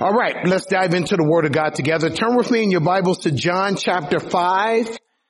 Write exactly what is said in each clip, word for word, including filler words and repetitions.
All right, let's dive into the Word of God together. Turn with me in your Bibles to John chapter five.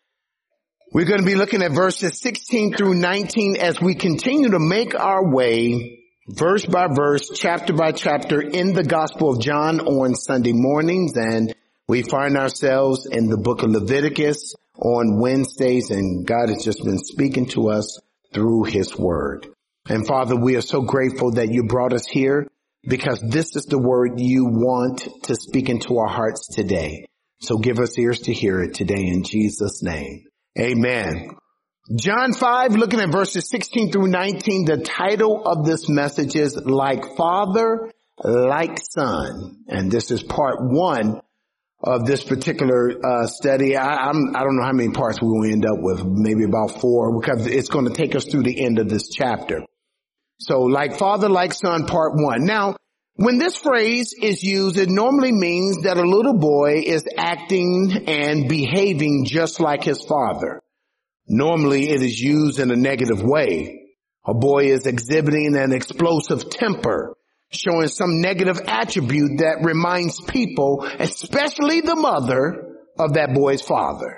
We're going to be looking at verses sixteen through nineteen as we continue to make our way verse by verse, chapter by chapter in the Gospel of John on Sunday mornings. And we find ourselves in the book of Leviticus on Wednesdays, and God has just been speaking to us through His Word. And Father, we are so grateful that you brought us here, because this is the word you want to speak into our hearts today. So give us ears to hear it today in Jesus' name. Amen. John five, looking at verses sixteen through nineteen, the title of this message is Like Father, Like Son. And this is part one of this particular uh study. I, I'm, I don't know how many parts we will end up with, maybe about four, because it's going to take us through the end of this chapter. So like father, like son, part one. Now, when this phrase is used, it normally means that a little boy is acting and behaving just like his father. Normally it is used in a negative way. A boy is exhibiting an explosive temper, showing some negative attribute that reminds people, especially the mother, of that boy's father.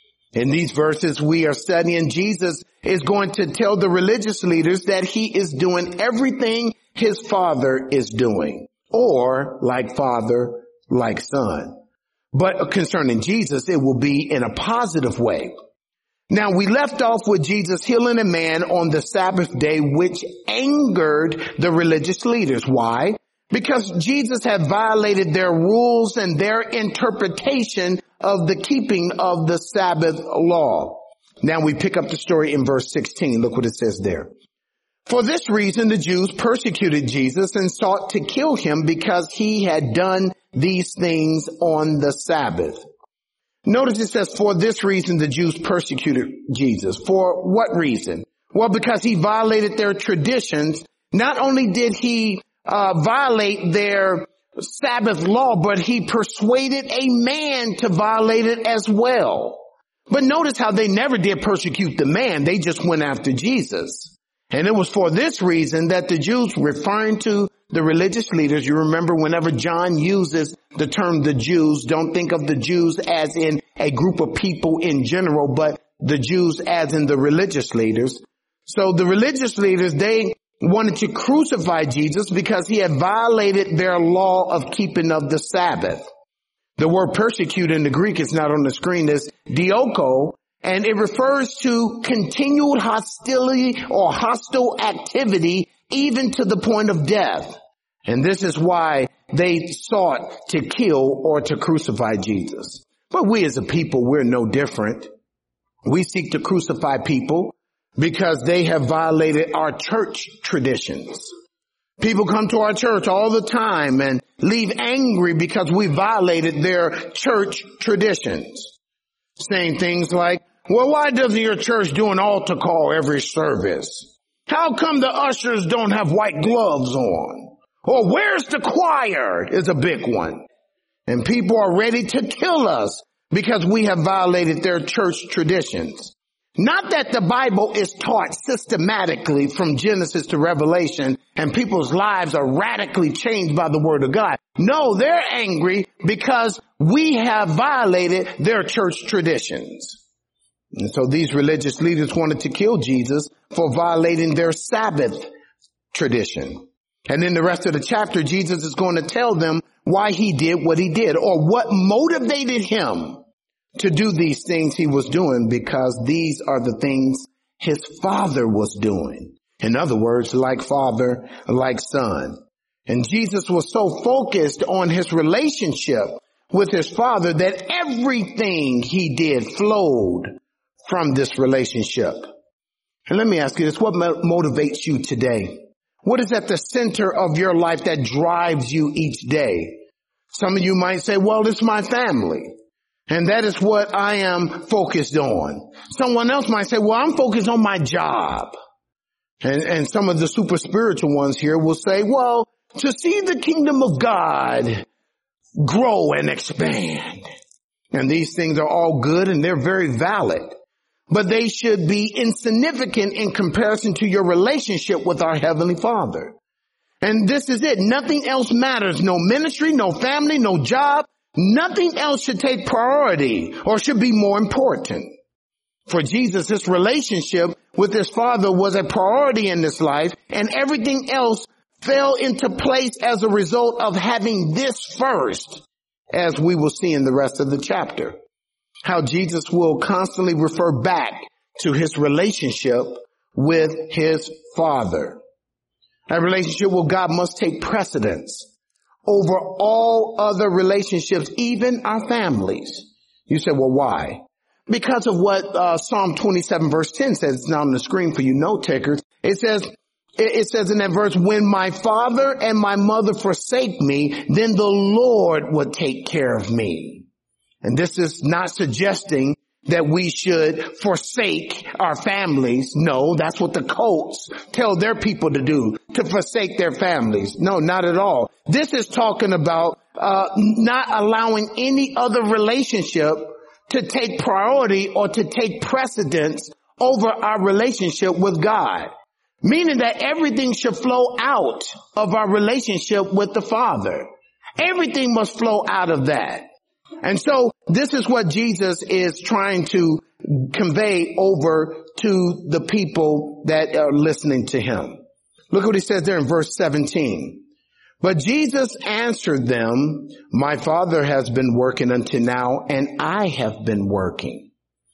In these verses we are studying, Jesus is going to tell the religious leaders that he is doing everything his father is doing, or like father, like son. But concerning Jesus, it will be in a positive way. Now, we left off with Jesus healing a man on the Sabbath day, which angered the religious leaders. Why? Because Jesus had violated their rules and their interpretation of the keeping of the Sabbath law. Now we pick up the story in verse sixteen. Look what it says there. For this reason, the Jews persecuted Jesus and sought to kill him because he had done these things on the Sabbath. Notice it says, for this reason, the Jews persecuted Jesus. For what reason? Well, because he violated their traditions. Not only did he uh, violate their Sabbath law, but he persuaded a man to violate it as well. But notice how they never did persecute the man. They just went after Jesus. And it was for this reason that the Jews, referring to the religious leaders, you remember whenever John uses the term the Jews, don't think of the Jews as in a group of people in general, but the Jews as in the religious leaders. So the religious leaders, they wanted to crucify Jesus because he had violated their law of keeping of the Sabbath. The word persecute in the Greek is not on the screen, is dioko, and it refers to continued hostility or hostile activity, even to the point of death. And this is why they sought to kill or to crucify Jesus. But we as a people, we're no different. We seek to crucify people because they have violated our church traditions. People come to our church all the time and leave angry because we violated their church traditions. Saying things like, well, why doesn't your church do an altar call every service? How come the ushers don't have white gloves on? Or where's the choir is a big one. And people are ready to kill us because we have violated their church traditions. Not that the Bible is taught systematically from Genesis to Revelation and people's lives are radically changed by the Word of God. No, they're angry because we have violated their church traditions. And so these religious leaders wanted to kill Jesus for violating their Sabbath tradition. And in the rest of the chapter, Jesus is going to tell them why he did what he did, or what motivated him to do these things he was doing, because these are the things his father was doing. In other words, like father, like son. And Jesus was so focused on his relationship with his father that everything he did flowed from this relationship. And let me ask you this, what motivates you today? What is at the center of your life that drives you each day? Some of you might say, well, it's my family. And that is what I am focused on. Someone else might say, well, I'm focused on my job. And, and some of the super spiritual ones here will say, well, to see the kingdom of God grow and expand. And these things are all good and they're very valid. But they should be insignificant in comparison to your relationship with our Heavenly Father. And this is it. Nothing else matters. No ministry, no family, no job. Nothing else should take priority or should be more important. For Jesus, his relationship with his Father was a priority in this life, and everything else fell into place as a result of having this first, as we will see in the rest of the chapter. How Jesus will constantly refer back to his relationship with his Father. That relationship with God must take precedence over all other relationships, even our families. You say, well, why? Because of what uh, Psalm twenty-seven verse ten says. It's not on the screen for you note takers. It says, it says in that verse, when my father and my mother forsake me, then the Lord will take care of me. And this is not suggesting that we should forsake our families. No, that's what the cults tell their people to do, to forsake their families. No, not at all. This is talking about uh not allowing any other relationship to take priority or to take precedence over our relationship with God. Meaning that everything should flow out of our relationship with the Father. Everything must flow out of that. And so this is what Jesus is trying to convey over to the people that are listening to him. Look what he says there in verse seventeen. But Jesus answered them, my Father has been working until now, and I have been working.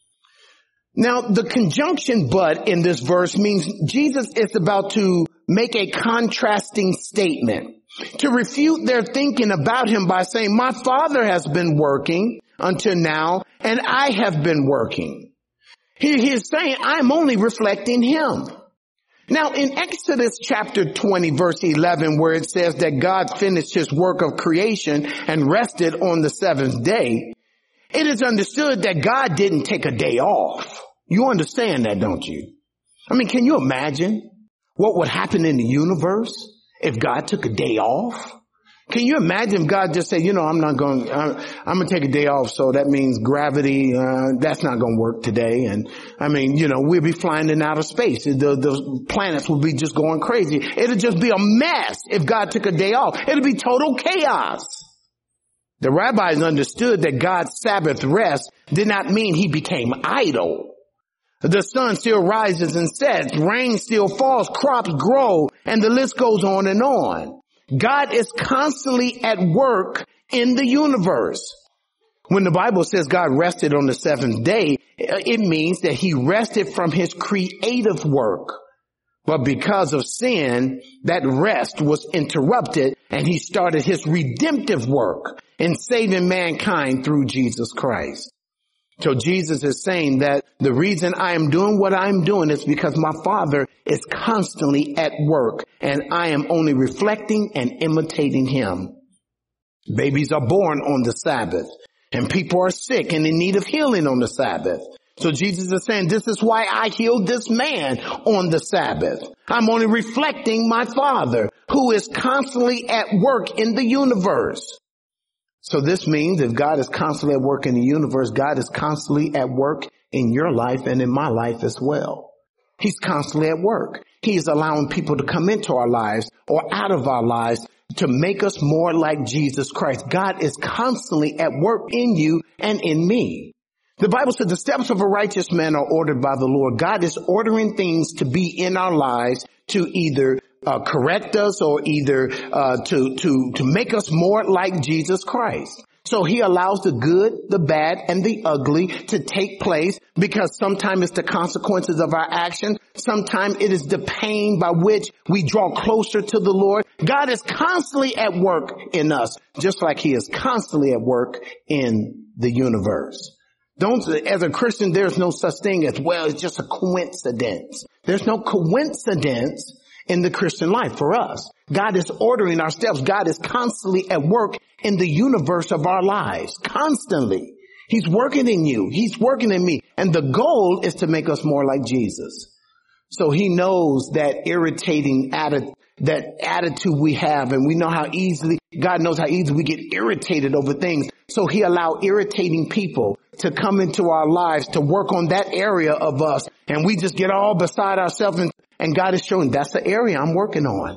Now, the conjunction but in this verse means Jesus is about to make a contrasting statement to refute their thinking about him by saying, my Father has been working until now, and I have been working. He, he is saying, I'm only reflecting him. Now, in Exodus chapter twenty, verse eleven, where it says that God finished his work of creation and rested on the seventh day, it is understood that God didn't take a day off. You understand that, don't you? I mean, can you imagine what would happen in the universe if God took a day off? Can you imagine if God just said, you know, I'm not going, I'm, I'm going to take a day off. So that means gravity, uh, that's not going to work today. And I mean, you know, we'll be flying in outer space. The, the planets will be just going crazy. It'll just be a mess if God took a day off. It'll be total chaos. The rabbis understood that God's Sabbath rest did not mean he became idle. The sun still rises and sets, rain still falls, crops grow, and the list goes on and on. God is constantly at work in the universe. When the Bible says God rested on the seventh day, it means that he rested from his creative work. But because of sin, that rest was interrupted, and he started his redemptive work in saving mankind through Jesus Christ. So Jesus is saying that the reason I am doing what I'm doing is because my Father is constantly at work, and I am only reflecting and imitating him. Babies are born on the Sabbath, and people are sick and in need of healing on the Sabbath. So Jesus is saying, this is why I healed this man on the Sabbath. I'm only reflecting my Father, who is constantly at work in the universe. So this means if God is constantly at work in the universe, God is constantly at work in your life and in my life as well. He's constantly at work. He's allowing people to come into our lives or out of our lives to make us more like Jesus Christ. God is constantly at work in you and in me. The Bible says the steps of a righteous man are ordered by the Lord. God is ordering things to be in our lives to either Uh, correct us or either uh, to to to make us more like Jesus Christ. So he allows the good, the bad, and the ugly to take place because sometimes it's the consequences of our action. Sometimes it is the pain by which we draw closer to the Lord. God is constantly at work in us, just like he is constantly at work in the universe. Don't, as a Christian, there's no such thing as, well, it's just a coincidence. There's no coincidence in the Christian life for us. God is ordering our steps. God is constantly at work in the universe of our lives. Constantly. He's working in you. He's working in me. And the goal is to make us more like Jesus. So he knows that irritating attitude, that attitude we have, and we know how easily, God knows how easily we get irritated over things. So he allowed irritating people to come into our lives to work on that area of us. And we just get all beside ourselves, and, and God is showing that's the area I'm working on.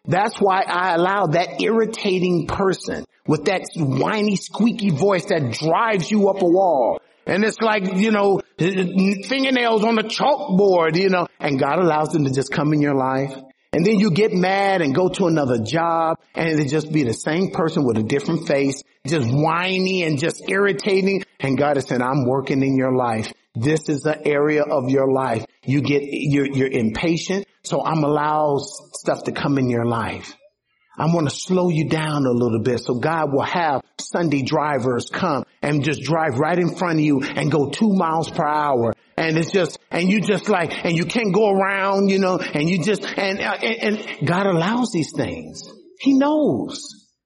That's why I allow that irritating person with that whiny, squeaky voice that drives you up a wall. And it's like, you know, fingernails on the chalkboard, you know, and God allows them to just come in your life. And then you get mad and go to another job and it just be the same person with a different face, just whiny and just irritating. And God is saying, I'm working in your life. This is the area of your life. You get, you're, you're impatient. So I'm allow stuff to come in your life. I want to slow you down a little bit so God will have Sunday drivers come and just drive right in front of you and go two miles per hour. And it's just, and you just like, and you can't go around, you know, and you just, and, and, and God allows these things. He knows.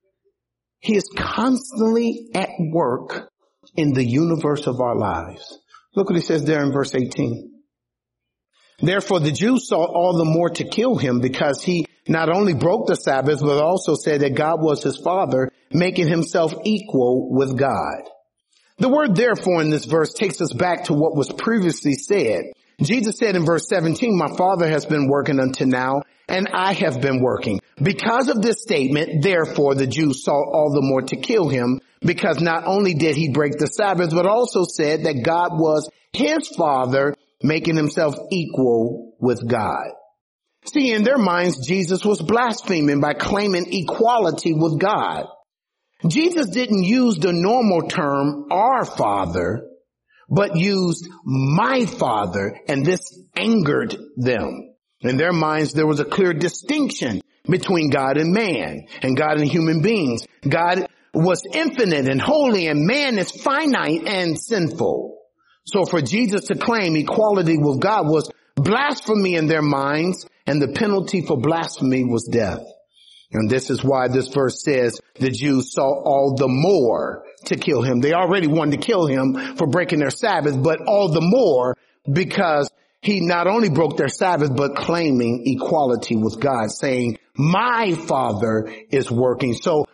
He is constantly at work in the universe of our lives. Look what he says there in verse eighteen. Therefore the Jews sought all the more to kill him because he not only broke the Sabbath, but also said that God was his father, making himself equal with God. The word therefore in this verse takes us back to what was previously said. Jesus said in verse seventeen, my Father has been working until now, and I have been working. Because of this statement, therefore the Jews sought all the more to kill him, because not only did he break the Sabbath, but also said that God was his Father, making himself equal with God. See, in their minds, Jesus was blaspheming by claiming equality with God. Jesus didn't use the normal term, our Father, but used my Father, and this angered them. In their minds, there was a clear distinction between God and man, and God and human beings. God was infinite and holy, and man is finite and sinful. So for Jesus to claim equality with God was blasphemy in their minds, and the penalty for blasphemy was death. And this is why this verse says the Jews sought all the more to kill him. They already wanted to kill him for breaking their Sabbath, but all the more because he not only broke their Sabbath, but claiming equality with God, saying, my Father is working, so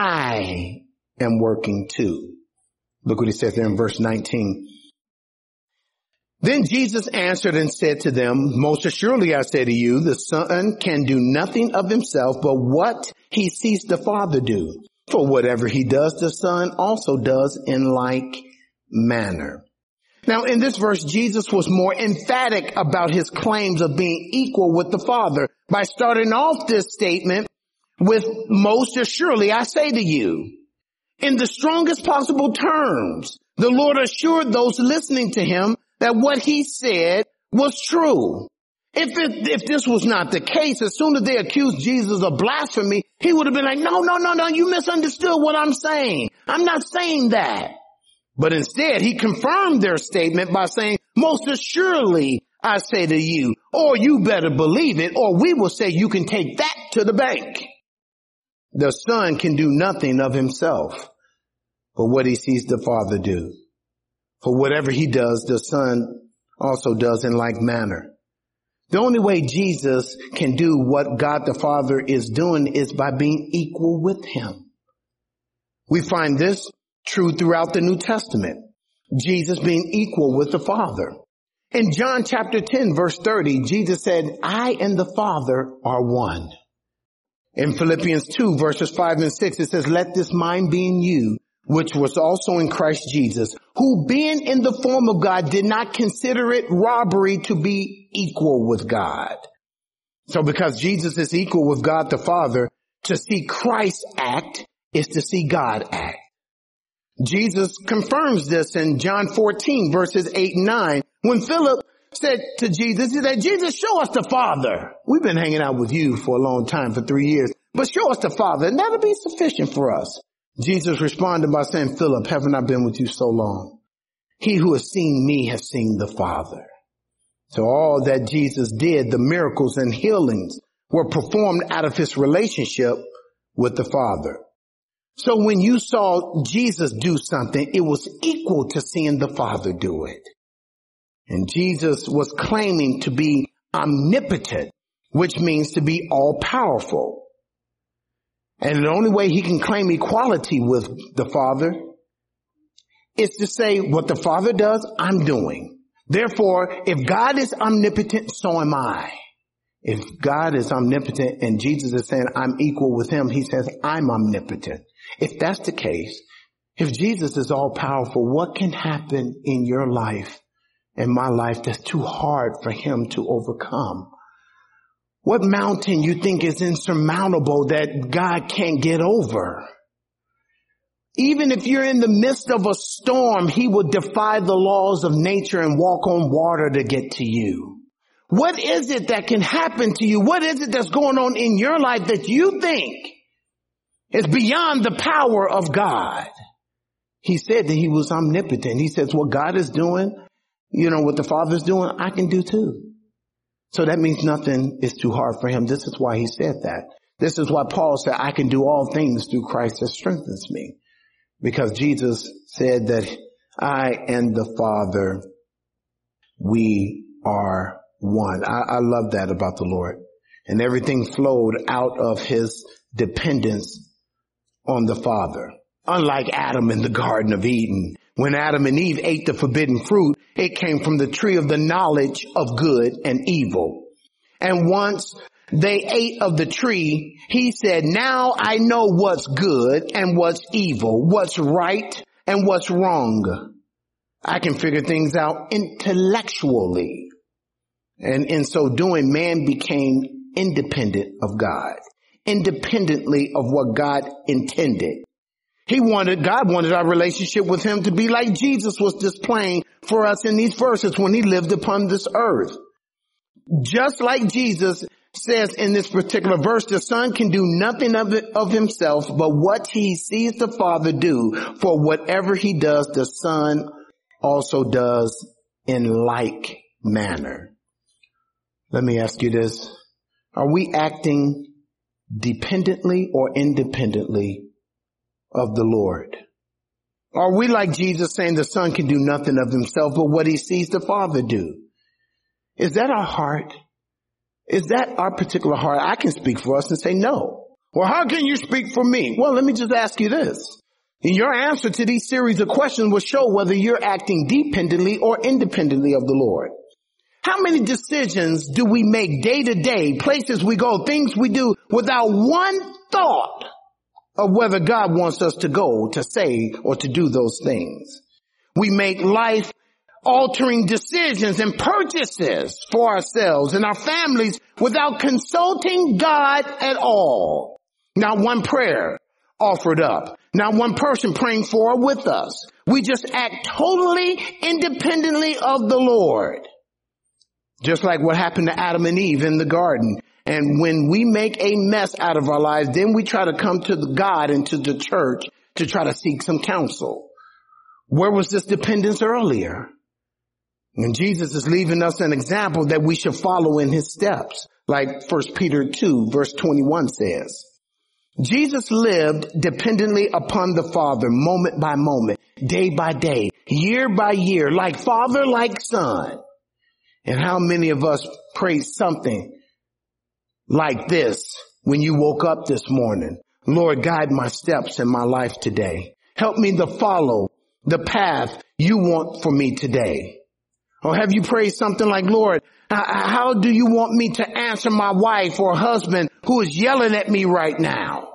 I am working too. Look what he says there in verse nineteen. Then Jesus answered and said to them, most assuredly I say to you, the Son can do nothing of himself, but what he sees the Father do. For whatever he does, the Son also does in like manner. Now in this verse, Jesus was more emphatic about his claims of being equal with the Father by starting off this statement with most assuredly I say to you. In the strongest possible terms, the Lord assured those listening to him that what he said was true. If it, if this was not the case, as soon as they accused Jesus of blasphemy, he would have been like, no, no, no, no, you misunderstood what I'm saying. I'm not saying that. But instead, he confirmed their statement by saying, most assuredly, I say to you, or you better believe it, or we will say you can take that to the bank. The Son can do nothing of himself, but what he sees the Father do. For whatever he does, the Son also does in like manner. The only way Jesus can do what God the Father is doing is by being equal with him. We find this true throughout the New Testament. Jesus being equal with the Father. In John chapter ten, verse thirty, Jesus said, I and the Father are one. In Philippians two, verses five and six, it says, let this mind be in you, which was also in Christ Jesus, who being in the form of God did not consider it robbery to be equal with God. So because Jesus is equal with God the Father, to see Christ act is to see God act. Jesus confirms this in John fourteen, verses eight and nine, when Philip said to Jesus, he said, Jesus, show us the Father. We've been hanging out with you for a long time, for three years, but show us the Father, and that'll be sufficient for us. Jesus responded by saying, Philip, haven't I been with you so long? He who has seen me has seen the Father. So all that Jesus did, the miracles and healings, were performed out of his relationship with the Father. So when you saw Jesus do something, it was equal to seeing the Father do it. And Jesus was claiming to be omnipotent, which means to be all powerful. And the only way he can claim equality with the Father is to say what the Father does, I'm doing. Therefore, if God is omnipotent, so am I. If God is omnipotent and Jesus is saying I'm equal with him, he says I'm omnipotent. If that's the case, if Jesus is all powerful, what can happen in your life and my life that's too hard for him to overcome? What mountain you think is insurmountable that God can't get over? Even if you're in the midst of a storm, he will defy the laws of nature and walk on water to get to you. What is it that can happen to you? What is it that's going on in your life that you think is beyond the power of God? He said that he was omnipotent. He says what God is doing, you know, what the Father's doing, I can do too. So that means nothing is too hard for him. This is why he said that. This is why Paul said, I can do all things through Christ that strengthens me. Because Jesus said that I and the Father, we are one. I, I love that about the Lord. And everything flowed out of his dependence on the Father. Unlike Adam in the Garden of Eden. When Adam and Eve ate the forbidden fruit, it came from the tree of the knowledge of good and evil. And once they ate of the tree, he said, now I know what's good and what's evil, what's right and what's wrong. I can figure things out intellectually. And in so doing, man became independent of God, independently of what God intended. He wanted, God wanted our relationship with him to be like Jesus was displaying for us in these verses when he lived upon this earth. Just like Jesus says in this particular verse, the Son can do nothing of it of himself, but what he sees the Father do, for whatever he does, the Son also does in like manner. Let me ask you this. Are we acting dependently or independently of the Lord? Are we like Jesus saying the Son can do nothing of himself, but what he sees the Father do? Is that our heart? Is that our particular heart? I can speak for us and say no. Well, how can you speak for me? Well, let me just ask you this. And your answer to these series of questions will show whether you're acting dependently or independently of the Lord. How many decisions do we make day to day, places we go, things we do without one thought of whether God wants us to go, to say, or to do those things? We make life altering decisions and purchases for ourselves and our families without consulting God at all. Not one prayer offered up. Not one person praying for or with us. We just act totally independently of the Lord. Just like what happened to Adam and Eve in the garden. And when we make a mess out of our lives, then we try to come to the God and to the church to try to seek some counsel. Where was this dependence earlier? And Jesus is leaving us an example that we should follow in his steps. Like First Peter two verse twenty-one says. Jesus lived dependently upon the Father moment by moment, day by day, year by year, like father, like son. And how many of us pray something like this when you woke up this morning? Lord, guide my steps in my life today. Help me to follow the path you want for me today. Or have you prayed something like, Lord, how do you want me to answer my wife or husband who is yelling at me right now?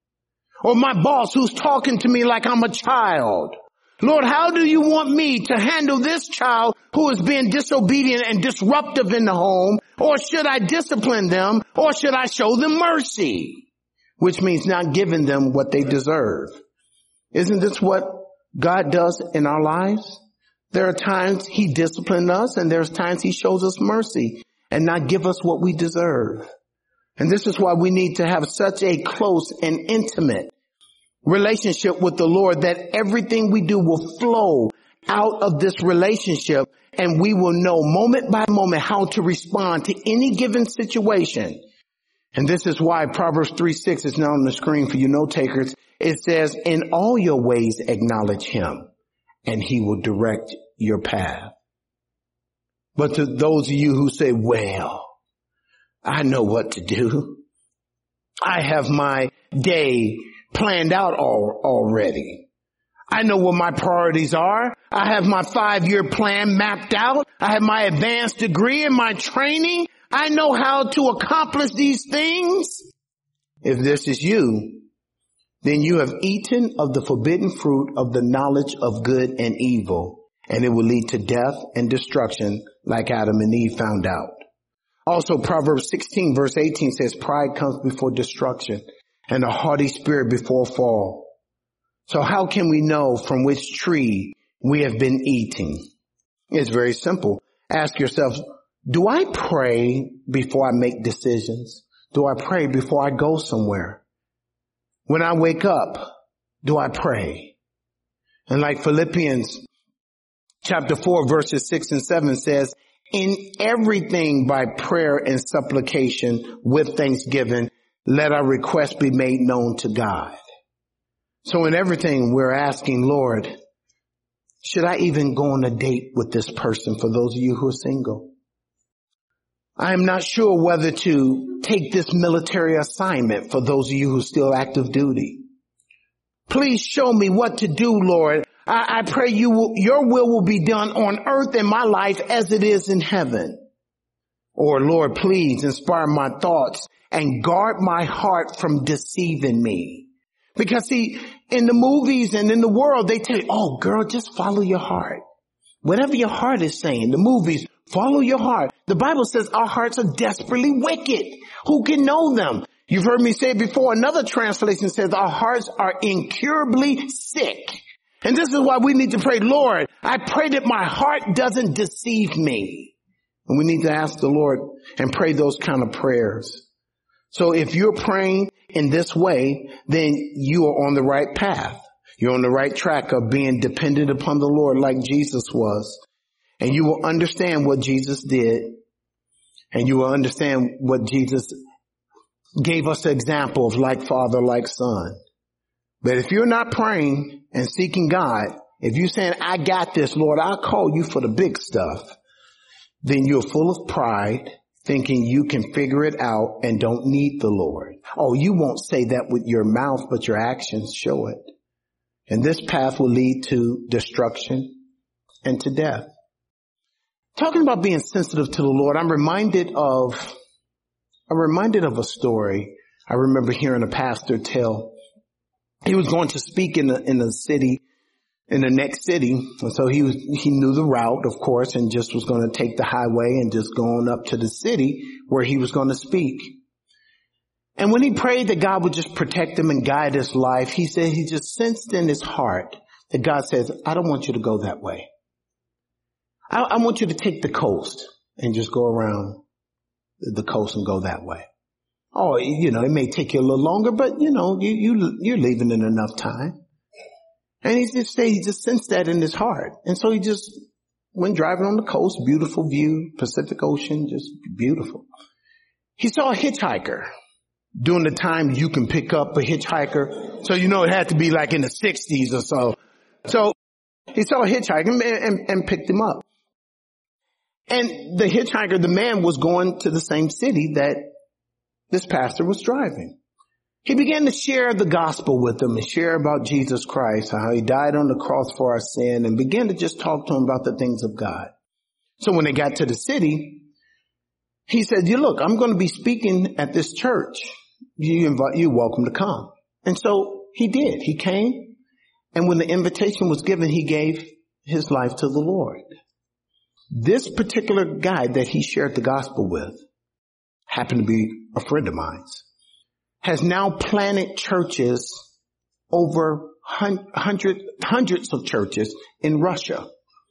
Or my boss who's talking to me like I'm a child? Lord, how do you want me to handle this child who is being disobedient and disruptive in the home? Or should I discipline them? Or should I show them mercy? Which means not giving them what they deserve. Isn't this what God does in our lives? There are times he disciplines us and there's times he shows us mercy and not give us what we deserve. And this is why we need to have such a close and intimate relationship with the Lord that everything we do will flow out of this relationship and we will know moment by moment how to respond to any given situation. And this is why Proverbs three six is now on the screen for you note takers. It says, in all your ways acknowledge him and he will direct your path. But to those of you who say, well, I know what to do. I have my day planned out all, already. I know what my priorities are. I have my five-year plan mapped out. I have my advanced degree and my training. I know how to accomplish these things. If this is you, then you have eaten of the forbidden fruit of the knowledge of good and evil, and it will lead to death and destruction like Adam and Eve found out. Also, Proverbs sixteen verse eighteen says, pride comes before destruction and a haughty spirit before fall. So how can we know from which tree we have been eating? It's very simple. Ask yourself, do I pray before I make decisions? Do I pray before I go somewhere? When I wake up, do I pray? And like Philippians chapter four verses six and seven says, in everything by prayer and supplication with thanksgiving, let our requests be made known to God. So in everything we're asking, Lord, should I even go on a date with this person for those of you who are single? I am not sure whether to take this military assignment for those of you who are still active duty. Please show me what to do, Lord. I, I pray you will, your will will be done on earth in my life as it is in heaven. Or Lord, please inspire my thoughts and guard my heart from deceiving me. Because see, in the movies and in the world, they tell you, oh girl, just follow your heart. Whatever your heart is saying, the movies, follow your heart. The Bible says our hearts are desperately wicked. Who can know them? You've heard me say it before. Another translation says our hearts are incurably sick. And this is why we need to pray, Lord, I pray that my heart doesn't deceive me. And we need to ask the Lord and pray those kind of prayers. So if you're praying in this way, then you are on the right path. You're on the right track of being dependent upon the Lord like Jesus was. And you will understand what Jesus did. And you will understand what Jesus gave us an example of, like father, like son. But if you're not praying and seeking God, if you're saying, I got this, Lord, I'll call you for the big stuff, then you're full of pride, thinking you can figure it out and don't need the Lord. Oh, you won't say that with your mouth, but your actions show it. And this path will lead to destruction and to death. Talking about being sensitive to the Lord, I'm reminded of, I'm reminded of a story. I remember hearing a pastor tell. He was going to speak in the, in the city, in the next city. And so he was, he knew the route, of course, and just was going to take the highway and just go on up to the city where he was going to speak. And when he prayed that God would just protect him and guide his life, he said he just sensed in his heart that God says, I don't want you to go that way. I, I want you to take the coast and just go around the coast and go that way. Oh, you know, it may take you a little longer, but you know, you, you, you're leaving in enough time. And he just said, he just sensed that in his heart. And so he just went driving on the coast, beautiful view, Pacific Ocean, just beautiful. He saw a hitchhiker. During the time you can pick up a hitchhiker. So you know it had to be like in the sixties or so. So he saw a hitchhiker and, and, and picked him up. And the hitchhiker, the man, was going to the same city that this pastor was driving. He began to share the gospel with him and share about Jesus Christ, how he died on the cross for our sin, and began to just talk to him about the things of God. So when they got to the city, he said, you look, I'm going to be speaking at this church. You invite, you're welcome to come. And so he did. He came. And when the invitation was given, he gave his life to the Lord. This particular guy that he shared the gospel with happened to be a friend of mine, has now planted churches, over hundred, hundreds of churches in Russia,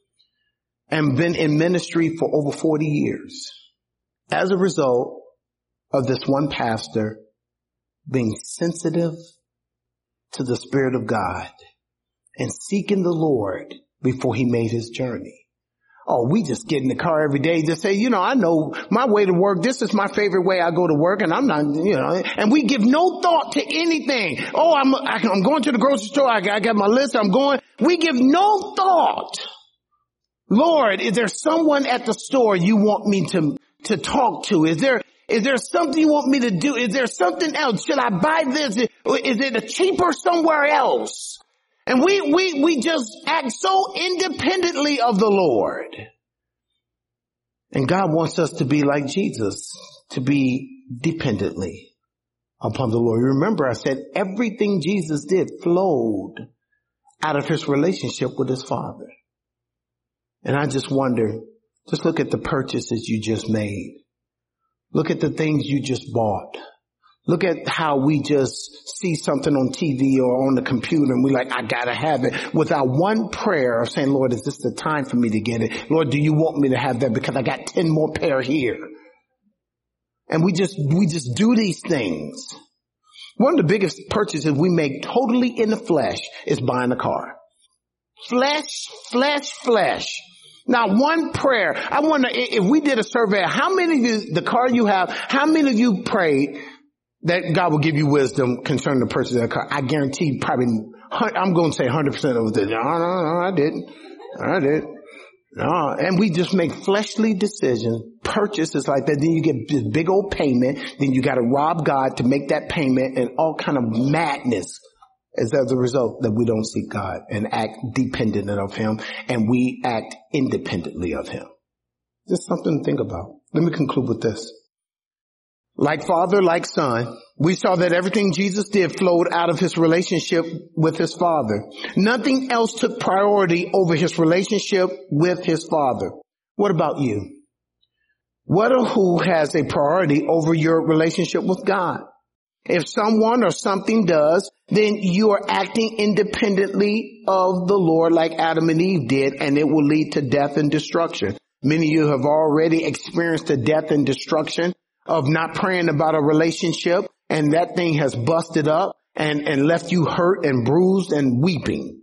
and been in ministry for over forty years as a result of this one pastor being sensitive to the Spirit of God and seeking the Lord before he made his journey. Oh, we just get in the car every day, just say, you know, I know my way to work. This is my favorite way I go to work, and I'm not, you know, and we give no thought to anything. Oh, I'm, I'm going to the grocery store. I got, I got my list. I'm going. We give no thought. Lord, is there someone at the store you want me to, to talk to? Is there, is there something you want me to do? Is there something else? Should I buy this? Is it cheaper somewhere else? And we, we, we just act so independently of the Lord. And God wants us to be like Jesus, to be dependently upon the Lord. Remember, I said everything Jesus did flowed out of his relationship with his Father. And I just wonder, just look at the purchases you just made. Look at the things you just bought. Look at how we just see something on T V or on the computer and we're like, I gotta have it, without one prayer of saying, Lord, is this the time for me to get it? Lord, do you want me to have that because I got ten more pair here? And we just, we just do these things. One of the biggest purchases we make totally in the flesh is buying a car. Flesh, flesh, flesh. Now, one prayer. I wonder if we did a survey, how many of you, the car you have, how many of you prayed that God will give you wisdom concerning the purchase of that car? I guarantee probably, I'm going to say one hundred percent of it. No, no, no, I didn't. I didn't. No, and we just make fleshly decisions, purchases like that. Then you get this big old payment. Then you got to rob God to make that payment, and all kind of madness is as a result that we don't seek God and act dependent of him, and we act independently of him. Just something to think about. Let me conclude with this. Like Father, like Son, we saw that everything Jesus did flowed out of his relationship with his Father. Nothing else took priority over his relationship with his Father. What about you? What or who has a priority over your relationship with God? If someone or something does, then you are acting independently of the Lord like Adam and Eve did, and it will lead to death and destruction. Many of you have already experienced the death and destruction of not praying about a relationship, and that thing has busted up and, and left you hurt and bruised and weeping.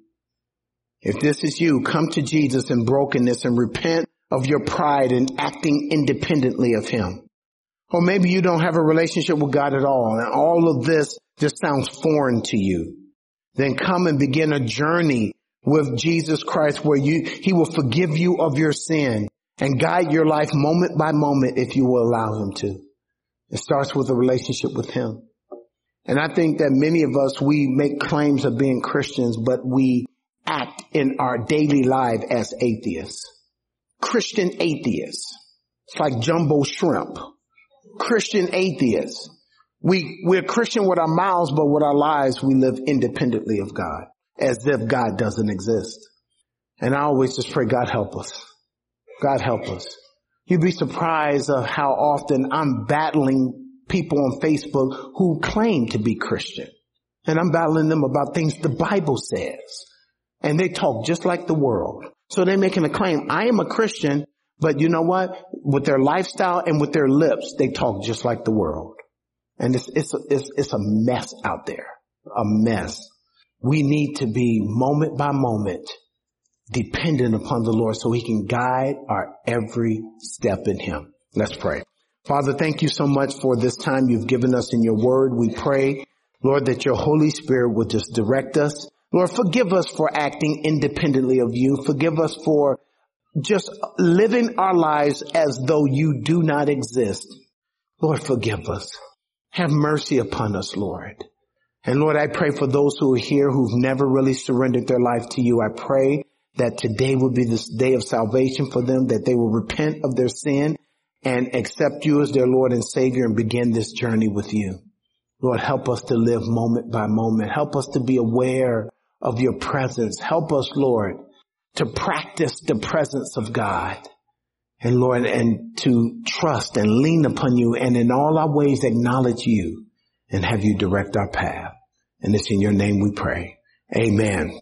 If this is you, come to Jesus in brokenness and repent of your pride and acting independently of him. Or maybe you don't have a relationship with God at all, and all of this just sounds foreign to you. Then come and begin a journey with Jesus Christ where you, he will forgive you of your sin and guide your life moment by moment if you will allow him to. It starts with a relationship with him. And I think that many of us, we make claims of being Christians, but we act in our daily life as atheists. Christian atheists. It's like jumbo shrimp. Christian atheists. We, we're Christian with our mouths, but with our lives, we live independently of God, as if God doesn't exist. And I always just pray, God help us. God help us. You'd be surprised of how often I'm battling people on Facebook who claim to be Christian. And I'm battling them about things the Bible says. And they talk just like the world. So they're making a claim, I am a Christian, but you know what? With their lifestyle and with their lips, they talk just like the world. And it's, it's, it's, it's a mess out there. A mess. We need to be moment by moment dependent upon the Lord so he can guide our every step in him. Let's pray. Father, thank you so much for this time you've given us in your word. We pray, Lord, that your Holy Spirit would just direct us. Lord, forgive us for acting independently of you. Forgive us for just living our lives as though you do not exist. Lord, forgive us. Have mercy upon us, Lord. And Lord, I pray for those who are here who've never really surrendered their life to you. I pray that today will be this day of salvation for them, that they will repent of their sin and accept you as their Lord and Savior and begin this journey with you. Lord, help us to live moment by moment. Help us to be aware of your presence. Help us, Lord, to practice the presence of God. And Lord, and to trust and lean upon you and in all our ways acknowledge you and have you direct our path. And it's in your name we pray. Amen.